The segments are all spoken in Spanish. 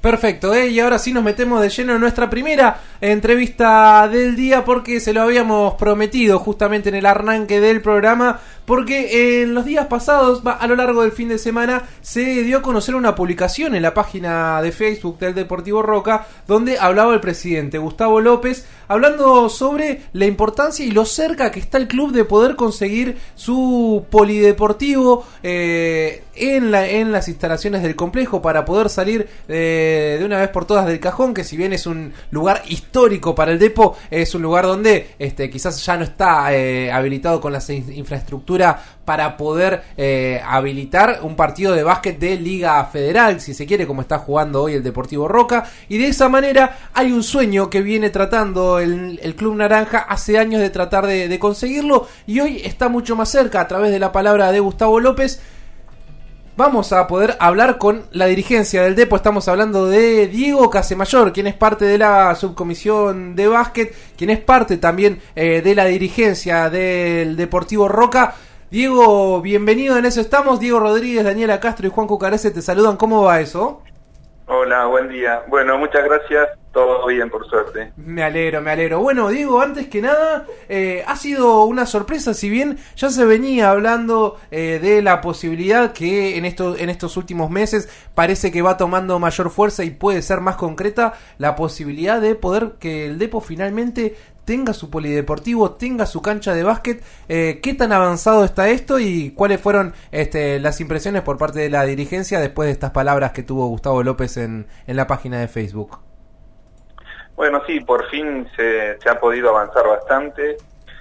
Perfecto, y ahora sí nos metemos de lleno en nuestra primera entrevista del día, porque se lo habíamos prometido justamente en el arranque del programa, porque en los días pasados, a lo largo del fin de semana, se dio a conocer una publicación en la página de Facebook del Deportivo Roca, donde hablaba el presidente Gustavo López, hablando sobre la importancia y lo cerca que está el club de poder conseguir su polideportivo en las instalaciones del complejo, para poder salir de una vez por todas del cajón, que si bien es un lugar histórico para el Depo, es un lugar donde quizás ya no está habilitado con la infraestructura para poder habilitar un partido de básquet de Liga Federal, si se quiere, como está jugando hoy el Deportivo Roca. Y de esa manera hay un sueño que viene tratando el Club Naranja hace años de tratar de conseguirlo, y hoy está mucho más cerca a través de la palabra de Gustavo López. Vamos a poder hablar con la dirigencia del Depo. Estamos hablando de Diego Casemayor, quien es parte de la subcomisión de básquet, quien es parte también de la dirigencia del Deportivo Roca. Diego, bienvenido, en eso estamos. Diego Rodríguez, Daniela Castro y Juan Cucarese te saludan. ¿Cómo va eso? Hola, buen día. Bueno, muchas gracias. Todo bien, por suerte. Me alegro. Bueno, Diego, antes que nada, ha sido una sorpresa, si bien ya se venía hablando de la posibilidad que en estos últimos meses parece que va tomando mayor fuerza y puede ser más concreta, la posibilidad de poder que el Depo finalmente tenga su polideportivo, tenga su cancha de básquet. ¿Qué tan avanzado está esto y cuáles fueron las impresiones por parte de la dirigencia después de estas palabras que tuvo Gustavo López en la página de Facebook? Bueno, sí, por fin se ha podido avanzar bastante.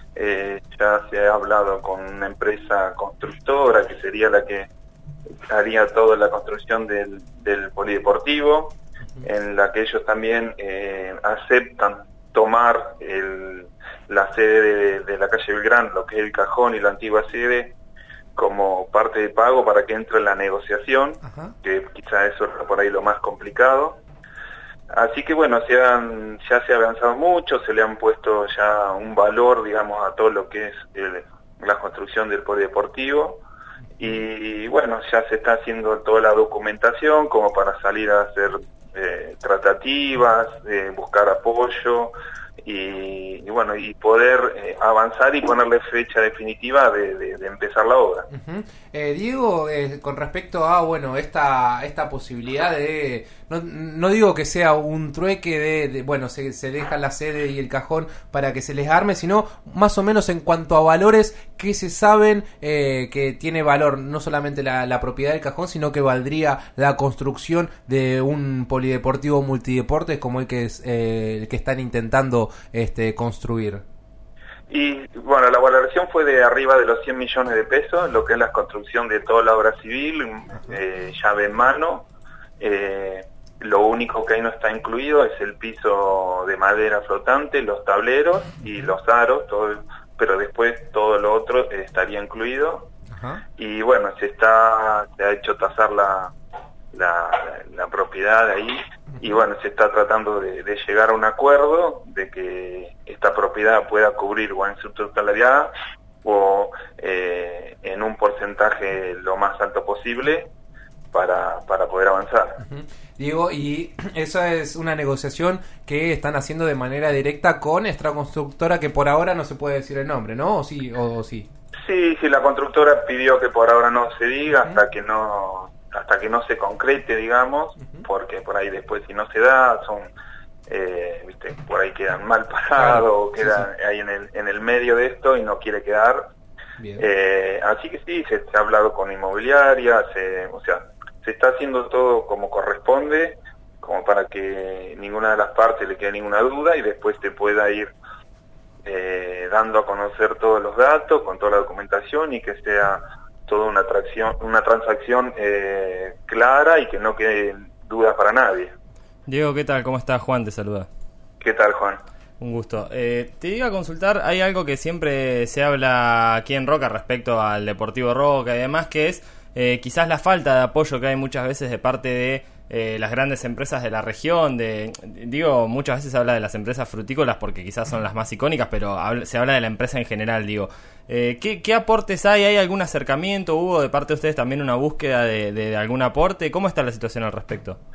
Ya se ha hablado con una empresa constructora que sería la que haría toda la construcción del polideportivo, en la que ellos también aceptan tomar la sede de la calle Belgrano, lo que es el cajón y la antigua sede, como parte de pago para que entre en la negociación. Ajá. Que quizá eso es por ahí lo más complicado. Así que bueno, ya se ha avanzado mucho, se le han puesto ya un valor, digamos, a todo lo que es la construcción del polideportivo, y bueno, ya se está haciendo toda la documentación como para salir a hacer tratativas, buscar apoyo y bueno, y poder avanzar y ponerle fecha definitiva de empezar la obra. Uh-huh. Diego, con respecto a esta posibilidad de, no digo que sea un trueque de se deja la sede y el cajón para que se les arme, sino más o menos en cuanto a valores que se saben que tiene valor, no solamente la propiedad del cajón, sino que valdría la construcción de un polideportivo multideportes como el que están intentando construir. Y bueno, la valoración fue de arriba de los 100 millones de pesos, lo que es la construcción de toda la obra civil, llave en mano. Lo único que ahí no está incluido es el piso de madera flotante, los tableros y los aros, pero después todo lo otro estaría incluido. Ajá. Y bueno, se ha hecho tasar la propiedad ahí, y bueno, se está tratando de llegar a un acuerdo de que esta propiedad pueda cubrir o en su totalidad o en un porcentaje lo más alto posible para poder avanzar. Uh-huh. Diego, y esa es una negociación que están haciendo de manera directa con esta constructora, que por ahora no se puede decir el nombre, ¿no? ¿O sí? Sí, la constructora pidió que por ahora no se diga, uh-huh, hasta que no se concrete, digamos, uh-huh, porque por ahí después si no se da, por ahí quedan mal parados, claro, quedan ahí en el medio de esto y no quiere quedar. Bien. Así que sí, se ha hablado con inmobiliaria, se está haciendo todo como corresponde, como para que ninguna de las partes le quede ninguna duda y después te pueda ir dando a conocer todos los datos, con toda la documentación, y que sea toda una transacción clara y que no quede dudas para nadie. Diego, ¿qué tal? ¿Cómo estás? Juan te saluda. ¿Qué tal, Juan? Un gusto. Te iba a consultar, hay algo que siempre se habla aquí en Roca respecto al Deportivo Roca y demás, que es quizás la falta de apoyo que hay muchas veces de parte de las grandes empresas de la región. Muchas veces se habla de las empresas frutícolas porque quizás son las más icónicas, pero se habla de la empresa en general, digo. ¿Qué aportes hay? ¿Hay algún acercamiento? ¿Hubo de parte de ustedes también una búsqueda de algún aporte? ¿Cómo está la situación al respecto?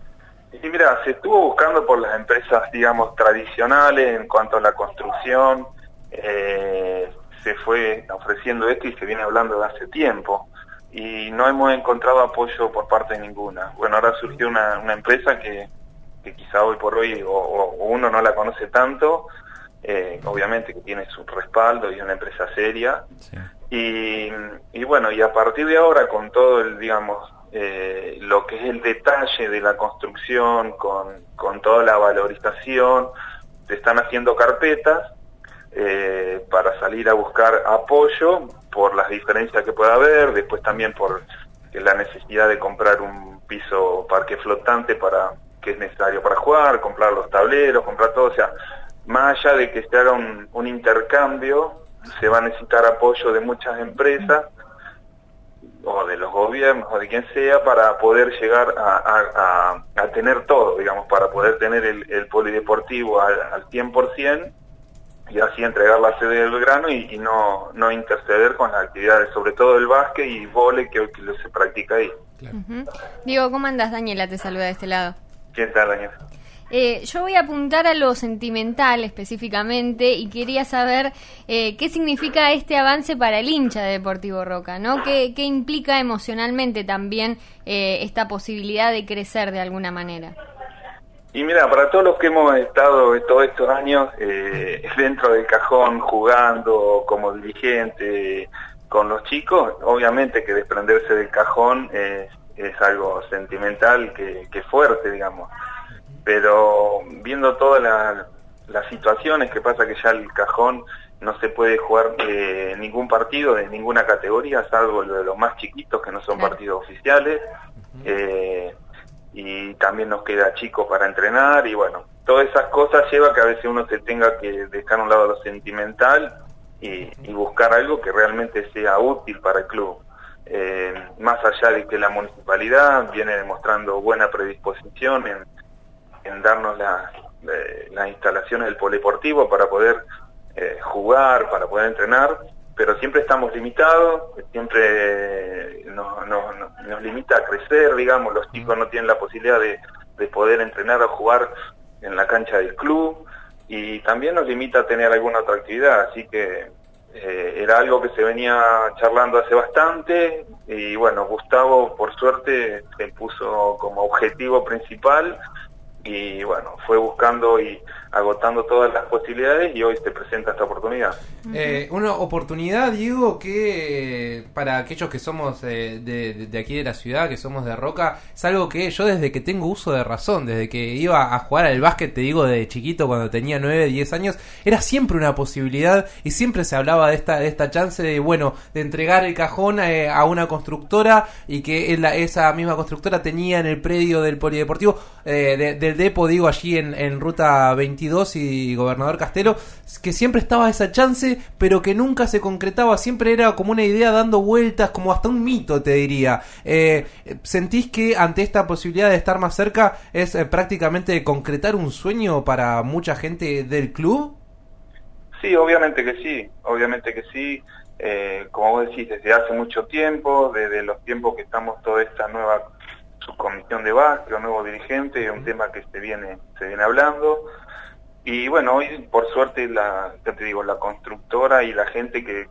Y mira, se estuvo buscando por las empresas, digamos, tradicionales en cuanto a la construcción, se fue ofreciendo esto y se viene hablando de hace tiempo, y no hemos encontrado apoyo por parte de ninguna. Bueno, ahora surgió una empresa que quizá hoy por hoy o uno no la conoce tanto, obviamente que tiene su respaldo y es una empresa seria, sí. Y bueno, y a partir de ahora con todo el, digamos, lo que es el detalle de la construcción, con toda la valorización, se están haciendo carpetas para salir a buscar apoyo por las diferencias que pueda haber, después también por la necesidad de comprar un piso parque flotante que es necesario para jugar, comprar los tableros, comprar todo, o sea, más allá de que se haga un intercambio, se va a necesitar apoyo de muchas empresas o de los gobiernos o de quien sea para poder llegar a tener todo, digamos, para poder tener el polideportivo al 100% y así entregar la sede del Belgrano y no interceder con las actividades, sobre todo el básquet y vóley que se practica ahí. Claro. Diego, ¿cómo andás? Daniela te saluda de este lado. ¿Qué tal, Daniela? Yo voy a apuntar a lo sentimental específicamente y quería saber qué significa este avance para el hincha de Deportivo Roca, ¿no? ¿Qué implica emocionalmente también esta posibilidad de crecer de alguna manera? Y mira, para todos los que hemos estado todos estos años dentro del cajón, jugando como dirigente con los chicos, obviamente que desprenderse del cajón es algo sentimental que fuerte, digamos. Pero viendo todas las situaciones que pasa que ya el cajón no se puede jugar ningún partido de ninguna categoría, salvo lo de los más chiquitos que no son partidos oficiales, y también nos queda chicos para entrenar y bueno, todas esas cosas lleva que a veces uno se tenga que dejar a un lado lo sentimental y buscar algo que realmente sea útil para el club. Más allá de que la municipalidad viene demostrando buena predisposición en darnos las instalaciones del polideportivo para poder jugar, para poder entrenar, pero siempre estamos limitados, siempre nos limita a crecer, digamos, los chicos no tienen la posibilidad de poder entrenar o jugar en la cancha del club, y también nos limita a tener alguna otra actividad, así que era algo que se venía charlando hace bastante, y bueno, Gustavo por suerte se puso como objetivo principal, y bueno, fue buscando y agotando todas las posibilidades y hoy se presenta esta oportunidad. Una oportunidad, Diego, que para aquellos que somos de aquí de la ciudad, que somos de Roca, es algo que yo desde que tengo uso de razón, desde que iba a jugar al básquet, te digo, de chiquito, cuando tenía 9, 10 años, era siempre una posibilidad y siempre se hablaba de esta chance de, bueno, de entregar el cajón a una constructora y que esa misma constructora tenía en el predio del polideportivo, del depo, digo, allí en Ruta 22 y Gobernador Castelo, que siempre estaba esa chance, pero que nunca se concretaba, siempre era como una idea dando vueltas, como hasta un mito, te diría. ¿Sentís que ante esta posibilidad de estar más cerca es prácticamente concretar un sueño para mucha gente del club? Sí, obviamente que sí. Como vos decís, desde hace mucho tiempo, desde los tiempos que estamos toda esta nueva subcomisión de básquet, un nuevo dirigente, es un tema que se viene hablando. Y bueno, hoy por suerte la constructora y la gente que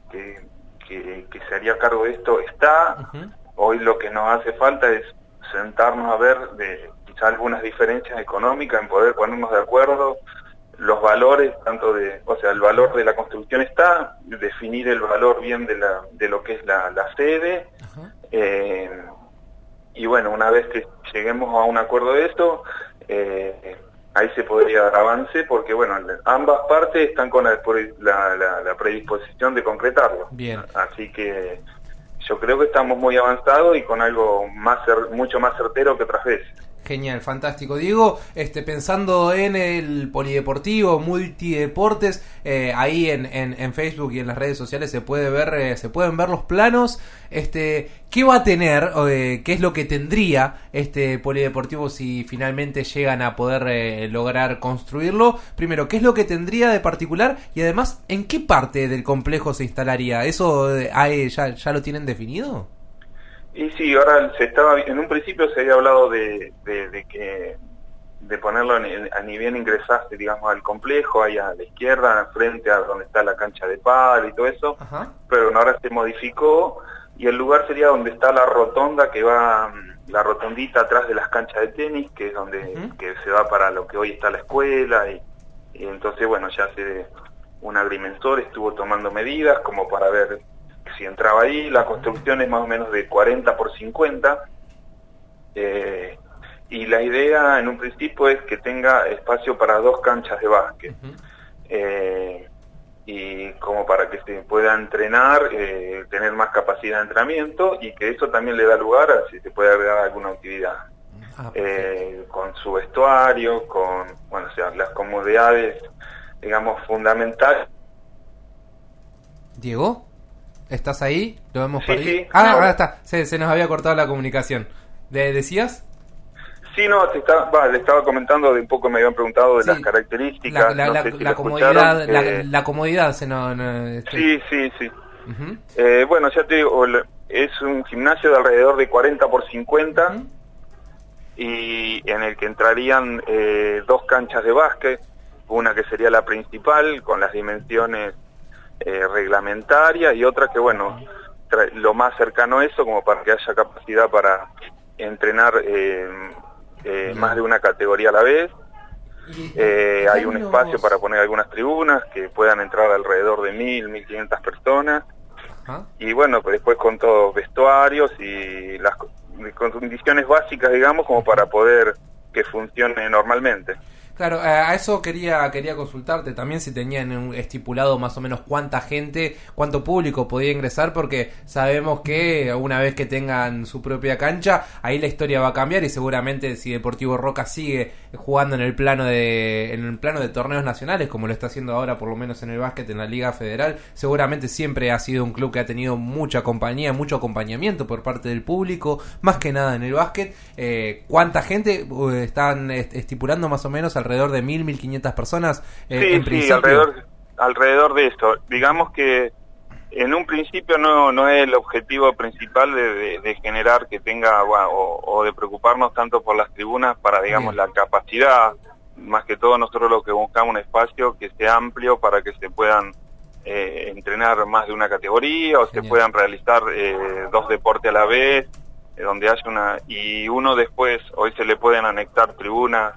se haría cargo de esto está. Hoy lo que nos hace falta es sentarnos a ver quizá algunas diferencias económicas, en poder ponernos de acuerdo, los valores, el valor de la construcción está, definir el valor bien de lo que es la sede. Y bueno, una vez que lleguemos a un acuerdo de esto, ahí se podría dar avance, porque bueno, ambas partes están con la predisposición de concretarlo. Bien. Así que yo creo que estamos muy avanzados y con algo mucho más certero que otras veces. Genial, fantástico. Diego, pensando en el polideportivo, multideportes, ahí en Facebook y en las redes sociales se pueden ver los planos. ¿Qué va a tener, qué es lo que tendría este polideportivo si finalmente llegan a poder lograr construirlo? Primero, ¿qué es lo que tendría de particular? Y además, ¿en qué parte del complejo se instalaría? ¿Eso ya lo tienen definido? Y sí, ahora en un principio se había hablado de que de ponerlo a ni bien ingresaste, digamos, al complejo, ahí a la izquierda, frente a donde está la cancha de pádel y todo eso. Ajá. Pero bueno, ahora se modificó y el lugar sería donde está la rotonda que va, la rotondita atrás de las canchas de tenis, que es donde que se va para lo que hoy está la escuela y entonces, bueno, ya un agrimensor estuvo tomando medidas como para ver si entraba ahí. La construcción es más o menos de 40 por 50 y la idea en un principio es que tenga espacio para 2 canchas de básquet. Y como para que se pueda entrenar, tener más capacidad de entrenamiento y que eso también le da lugar a si se puede agregar alguna actividad. Con su vestuario, con, bueno, o sea, las comodidades, digamos, fundamentales. Diego, ¿estás ahí? ¿Lo hemos Sí, perdido? sí. Ahora está, se nos había cortado la comunicación. ¿Decías? Sí, no, le estaba comentando de un poco, me habían preguntado de las características. La comodidad, la comodidad Sí. Bueno, ya te digo, es un gimnasio de alrededor de 40 por 50 y en el que entrarían 2 canchas de básquet, una que sería la principal con las dimensiones reglamentarias y otra que, bueno, lo más cercano a eso como para que haya capacidad para entrenar más de una categoría a la vez. Hay un espacio para poner algunas tribunas que puedan entrar alrededor de 1.500 personas. Y bueno, pues después con todos vestuarios y las condiciones básicas, digamos, como para poder que funcione normalmente. Claro, a eso quería consultarte también si tenían estipulado más o menos cuánta gente, cuánto público podía ingresar, porque sabemos que una vez que tengan su propia cancha, ahí la historia va a cambiar y seguramente si Deportivo Roca sigue jugando en el plano de torneos nacionales, como lo está haciendo ahora por lo menos en el básquet en la Liga Federal, seguramente siempre ha sido un club que ha tenido mucha compañía, mucho acompañamiento por parte del público, más que nada en el básquet. ¿Cuánta gente están estipulando más o menos? Alrededor de 1.500 personas en principio. Sí, alrededor de esto. Digamos que en un principio no es el objetivo principal de generar que tenga, o de preocuparnos tanto por las tribunas para, digamos, la capacidad. Más que todo nosotros lo que buscamos un espacio que sea amplio para que se puedan entrenar más de una categoría o se puedan realizar 2 deportes a la vez, donde haya uno después, hoy se le pueden anexar tribunas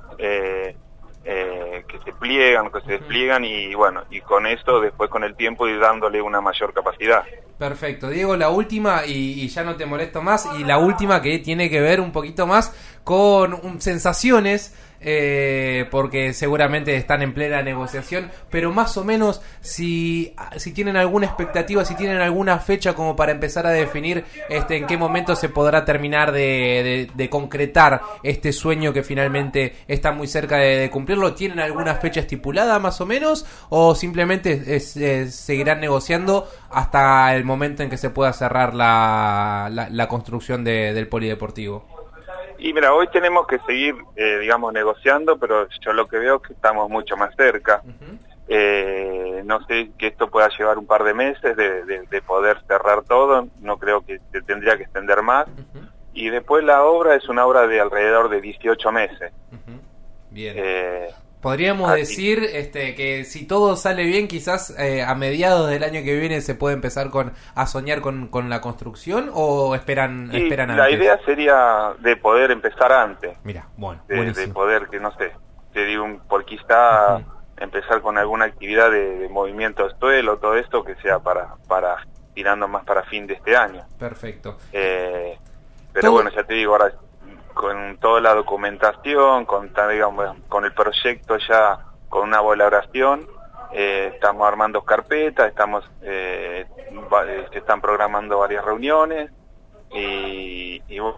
que se pliegan, que se despliegan y bueno, y con esto después con el tiempo ir dándole una mayor capacidad. Perfecto, Diego, la última y ya no te molesto más, y la última que tiene que ver un poquito más con sensaciones, porque seguramente están en plena negociación, pero más o menos si tienen alguna expectativa, si tienen alguna fecha como para empezar a definir en qué momento se podrá terminar de concretar este sueño que finalmente está muy cerca de cumplirlo. ¿Tienen alguna fecha estipulada más o menos o simplemente seguirán negociando hasta el momento en que se pueda cerrar la construcción del polideportivo? Y mira, hoy tenemos que seguir, digamos, negociando, pero yo lo que veo es que estamos mucho más cerca. No sé que esto pueda llevar un par de meses de poder cerrar todo, no creo que se tendría que extender más. Y después la obra es una obra de alrededor de 18 meses. Bien. Podríamos decir que si todo sale bien, quizás a mediados del año que viene se puede empezar a soñar con la construcción, o esperan antes. La idea sería de poder empezar antes. Mira, bueno, de poder, que no sé, te digo, por quizá empezar con alguna actividad de movimiento de suelo, todo esto que sea para tirando más para fin de este año. Perfecto. Pero bueno, ya te digo, ahora con toda la documentación, digamos, con el proyecto ya, con una valoración, estamos armando carpetas, se están programando varias reuniones y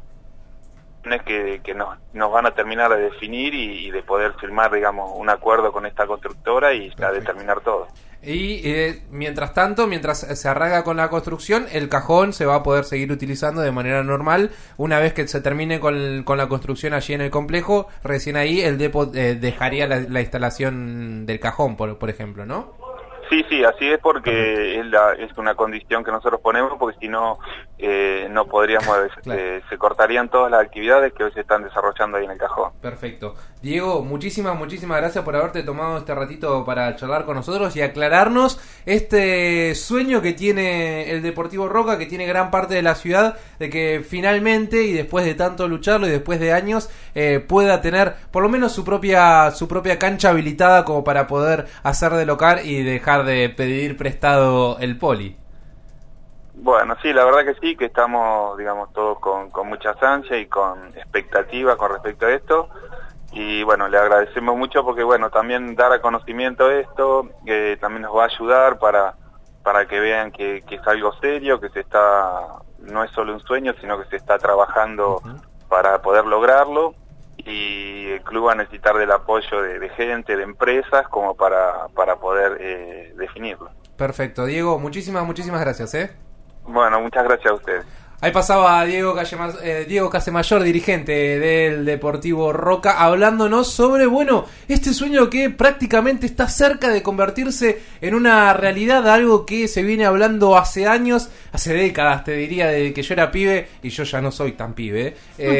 que nos van a terminar de definir y de poder firmar, digamos, un acuerdo con esta constructora y ya determinar todo. Y mientras tanto, mientras se arranca con la construcción, el cajón se va a poder seguir utilizando de manera normal. Una vez que se termine con la construcción allí en el complejo, recién ahí el depo dejaría la instalación del cajón, por ejemplo, ¿no? Sí, así es, porque es una condición que nosotros ponemos, porque si no no podríamos, Claro. se cortarían todas las actividades que hoy se están desarrollando ahí en el cajón. Perfecto. Diego, muchísimas gracias por haberte tomado este ratito para charlar con nosotros y aclararnos este sueño que tiene el Deportivo Roca, que tiene gran parte de la ciudad, de que finalmente, y después de tanto lucharlo y después de años, pueda tener por lo menos su propia cancha habilitada como para poder hacer de local y dejar de pedir prestado el poli. Bueno, sí, la verdad que sí, que estamos, digamos, todos con mucha ansia y con expectativa con respecto a esto. Y bueno, le agradecemos mucho porque, bueno, también dar a conocimiento esto, también nos va a ayudar para que vean que es algo serio, que no es solo un sueño, sino que se está trabajando para poder lograrlo. Y el club va a necesitar del apoyo de gente, de empresas, como para poder definirlo. Perfecto, Diego, muchísimas gracias, Bueno, muchas gracias a ustedes. Ahí pasaba Diego Casemayor, dirigente del Deportivo Roca, hablándonos sobre, bueno, este sueño que prácticamente está cerca de convertirse en una realidad, algo que se viene hablando hace años, hace décadas, te diría, desde que yo era pibe, y yo ya no soy tan pibe,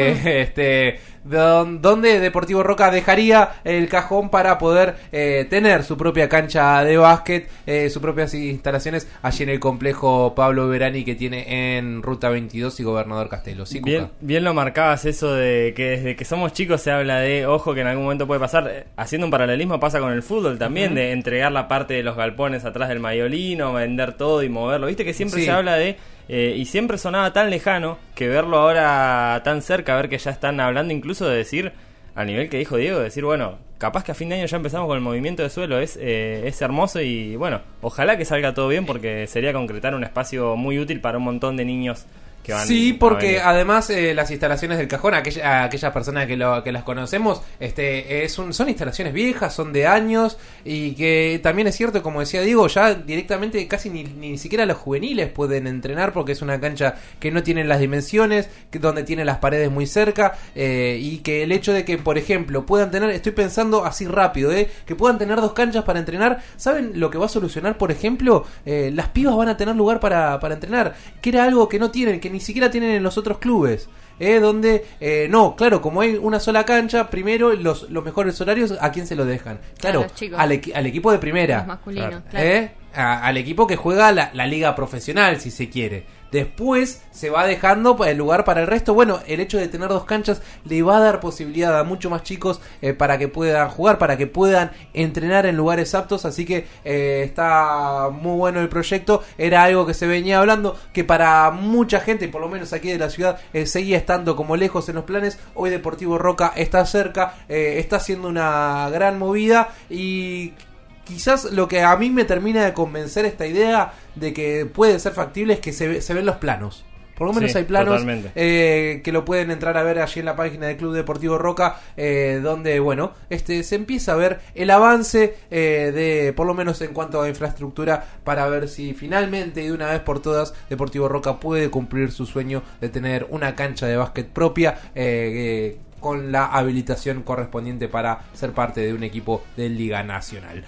donde Deportivo Roca dejaría el cajón para poder tener su propia cancha de básquet, sus propias instalaciones allí en el complejo Pablo Verani que tiene en Ruta 22 y Gobernador Castelo. ¿Sí, bien lo marcabas eso de que desde que somos chicos se habla de, ojo, que en algún momento puede pasar, haciendo un paralelismo pasa con el fútbol también, de entregar la parte de los galpones atrás del mayolino, vender todo y moverlo. Viste que siempre se habla de... y siempre sonaba tan lejano que verlo ahora tan cerca, ver que ya están hablando incluso de decir, al nivel que dijo Diego, de decir, bueno, capaz que a fin de año ya empezamos con el movimiento de suelo, es hermoso y bueno, ojalá que salga todo bien porque sería concretar un espacio muy útil para un montón de niños que van. Sí, porque además las instalaciones del cajón, aquellas personas que las conocemos, son instalaciones viejas, son de años, y que también es cierto, como decía Diego, ya directamente casi ni siquiera los juveniles pueden entrenar porque es una cancha que no tiene las dimensiones, donde tiene las paredes muy cerca, y que el hecho de que, por ejemplo, puedan tener, estoy pensando así rápido, que puedan tener 2 canchas para entrenar, ¿saben lo que va a solucionar? Por ejemplo, las pibas van a tener lugar para entrenar, que era algo que no tienen, que ni siquiera tienen en los otros clubes, donde no, claro, como hay una sola cancha, primero los mejores horarios, ¿a quién se lo dejan? Claro, al equipo de primera, los masculinos, claro. Al equipo que juega la liga profesional, si se quiere. Después se va dejando el lugar para el resto. Bueno, el hecho de tener 2 canchas le va a dar posibilidad a muchos más chicos para que puedan jugar, para que puedan entrenar en lugares aptos. Así que está muy bueno el proyecto. Era algo que se venía hablando, que para mucha gente, por lo menos aquí de la ciudad, seguía estando como lejos en los planes. Hoy Deportivo Roca está cerca, está haciendo una gran movida y... quizás lo que a mí me termina de convencer esta idea de que puede ser factible es que se ven los planos. Por lo menos hay planos que lo pueden entrar a ver allí en la página del Club Deportivo Roca, donde, bueno, se empieza a ver el avance de, por lo menos en cuanto a infraestructura, para ver si finalmente y de una vez por todas Deportivo Roca puede cumplir su sueño de tener una cancha de básquet propia, con la habilitación correspondiente para ser parte de un equipo de Liga Nacional.